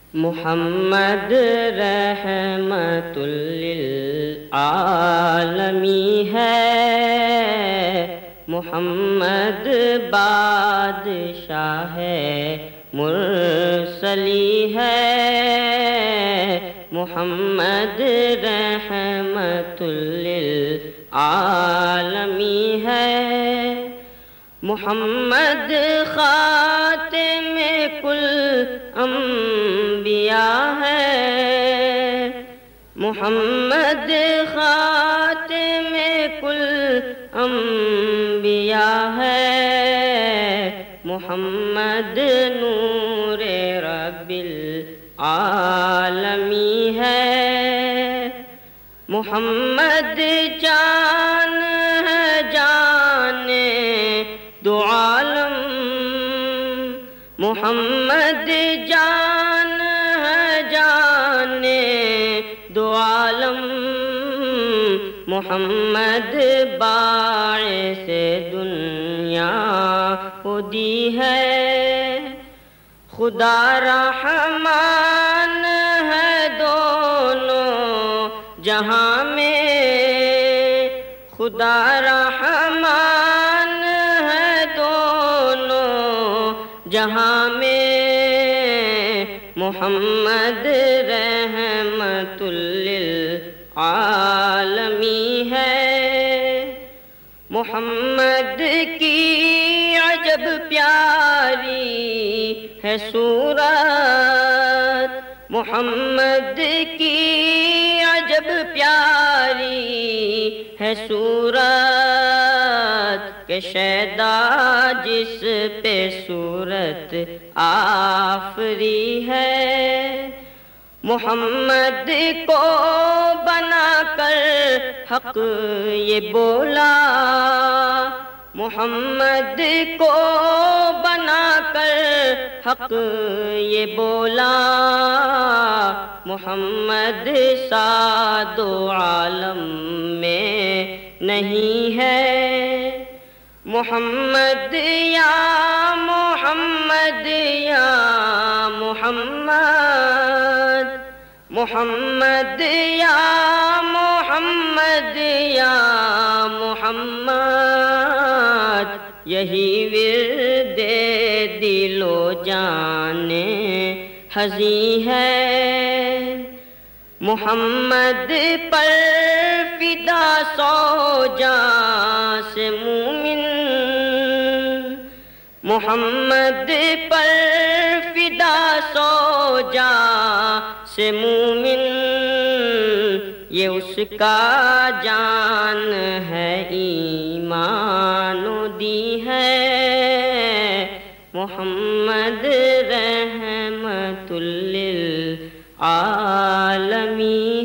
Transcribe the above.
محمد رحمت للعالمین ہے، محمد بادشاہ ہے، مرسلی ہے، محمد رحمت للعالمین ہے، محمد خاتم کل انبیاء ہے، محمد خاتم کل انبیاء ہے، محمد نور رب العالمین ہے، محمد جان ہے جان دو عالم، محمد جان ہے جان دو عالم، محمد باعث دنیا کو دی ہے، خدا رحمان ہے دونوں جہاں میں، خدا رحمان ہے دونوں جہاں میں، محمد رحمت للعالمین ہے، محمد کی عجب پیاری ہے صورت، محمد کی عجب پیاری ہے صورت، کہ شیدا جس پہ صورت آفری ہے، محمد کو بنا کر حق یہ بولا، محمد کو بنا کر حق یہ بولا، محمد سا دو عالم میں نہیں ہے، محمد یا محمد یا محمد، محمد یا محمد یا محمد، یہی ورد دل و جان حزیں ہے، محمد پر فدا سو جاں سے مومن، محمد پر فدا سو جاں سے مومن، یہ اس کا جان ہے ایمان دی ہے، محمد رحمت للعالمین